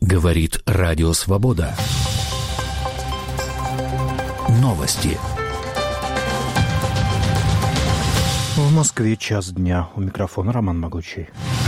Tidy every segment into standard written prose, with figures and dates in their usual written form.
Говорит Радио Свобода. Новости. В Москве 1:00 дня. У микрофона Роман Могучий.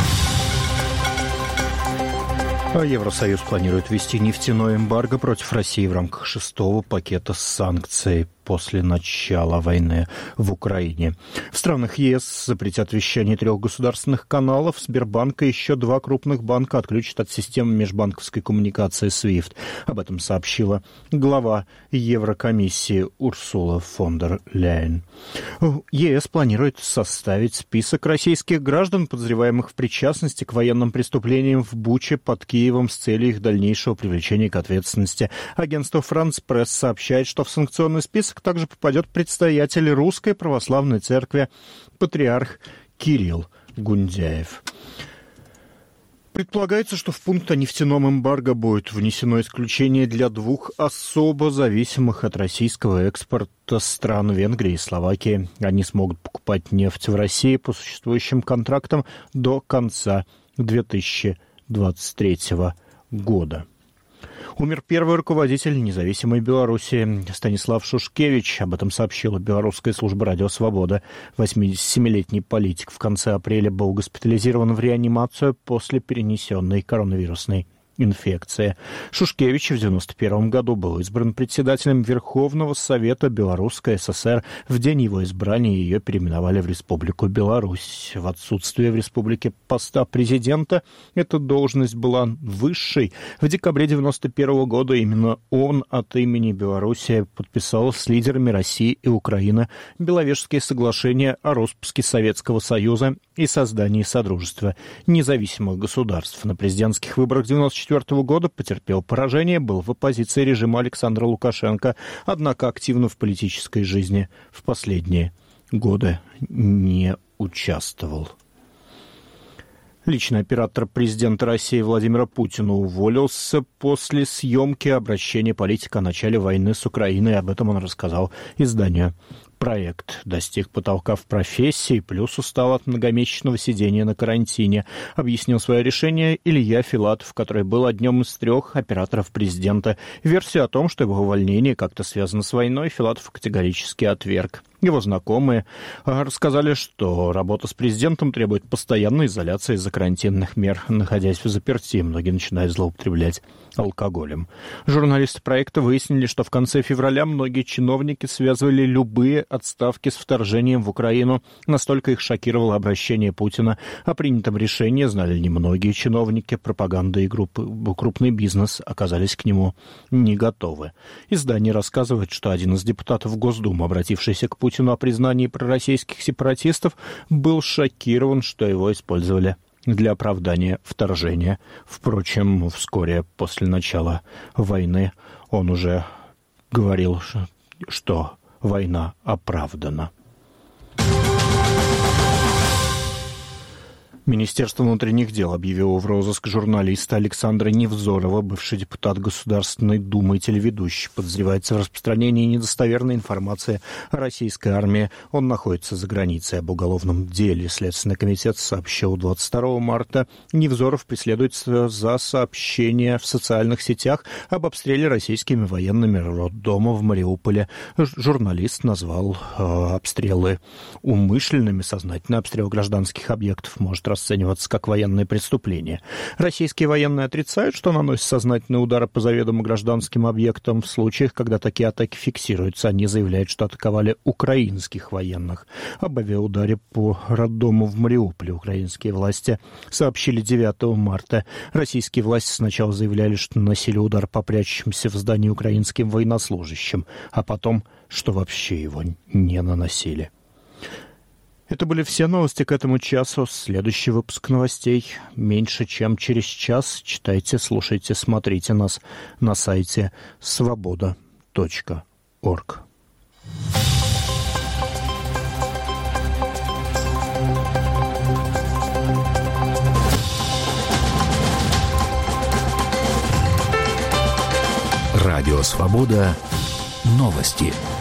Евросоюз планирует ввести нефтяное эмбарго против России в рамках 6-го пакета санкций после начала войны в Украине. В странах ЕС запретят вещание 3 государственных каналов. Сбербанк и еще 2 крупных банка отключат от системы межбанковской коммуникации SWIFT. Об этом сообщила глава Еврокомиссии Урсула фон дер Ляйен. ЕС планирует составить список российских граждан, подозреваемых в причастности к военным преступлениям в Буче под Киевом с целью их дальнейшего привлечения к ответственности. Агентство «Франс Пресс» сообщает, что в санкционный список также попадет предстоятель Русской Православной Церкви, патриарх Кирилл Гундяев. Предполагается, что в пункт о нефтяном эмбарго будет внесено исключение для 2 особо зависимых от российского экспорта стран Венгрии и Словакии. Они смогут покупать нефть в России по существующим контрактам до конца 2023 года. Умер первый руководитель независимой Белоруссии Станислав Шушкевич. Об этом сообщила белорусская служба «Радио Свобода». 87-летний политик в конце апреля был госпитализирован в реанимацию после перенесенной коронавирусной инфекции. Шушкевич в 1991 году был избран председателем Верховного Совета Белорусской ССР. В день его избрания ее переименовали в Республику Беларусь. В отсутствие в республике поста президента эта должность была высшей. В декабре 1991 года именно он от имени Беларуси подписал с лидерами России и Украины Беловежские соглашения о распуске Советского Союза и создании Содружества независимых государств. На президентских выборах 1994 года потерпел поражение, был в оппозиции режима Александра Лукашенко, однако активно в политической жизни в последние годы не участвовал. Личный оператор президента России Владимира Путина уволился после съемки обращения политика о начале войны с Украиной. Об этом он рассказал изданию «Проект». Достиг потолка в профессии, плюс устал от многомесячного сидения на карантине. Объяснил свое решение Илья Филатов, который был одним из 3 операторов президента. Версию о том, что его увольнение как-то связано с войной, Филатов категорически отверг. Его знакомые рассказали, что работа с президентом требует постоянной изоляции из-за карантинных мер. Находясь в заперти, многие начинают злоупотреблять алкоголем. Журналисты проекта выяснили, что в конце февраля многие чиновники связывали любые отставки с вторжением в Украину. Настолько их шокировало обращение Путина. О принятом решении знали немногие чиновники. Пропаганда и крупный бизнес оказались к нему не готовы. Издание рассказывает, что один из депутатов Госдумы, обратившийся к Путину о признании пророссийских сепаратистов, был шокирован, что его использовали для оправдания вторжения. Впрочем, вскоре после начала войны он уже говорил, что война оправдана. Министерство внутренних дел объявило в розыск журналиста Александра Невзорова, бывший депутат Государственной Думы и телеведущий. Подозревается в распространении недостоверной информации о российской армии. Он находится за границей. Об уголовном деле Следственный комитет сообщил 22 марта. Невзоров преследуется за сообщение в социальных сетях об обстреле российскими военными роддома в Мариуполе. Журналист назвал обстрелы умышленными. Сознательный обстрел гражданских объектов может расцениваться как военное преступление. Российские военные отрицают, что наносят сознательные удары по заведомо гражданским объектам. В случаях, когда такие атаки фиксируются, они заявляют, что атаковали украинских военных. Об авиаударе по роддому в Мариуполе украинские власти сообщили 9 марта. Российские власти сначала заявляли, что наносили удар по прячущимся в здании украинским военнослужащим, а потом, что вообще его не наносили. Это были все новости к этому часу. Следующий выпуск новостей меньше, чем через час. Читайте, слушайте, смотрите нас на сайте svoboda.org. Радио Свобода. Новости.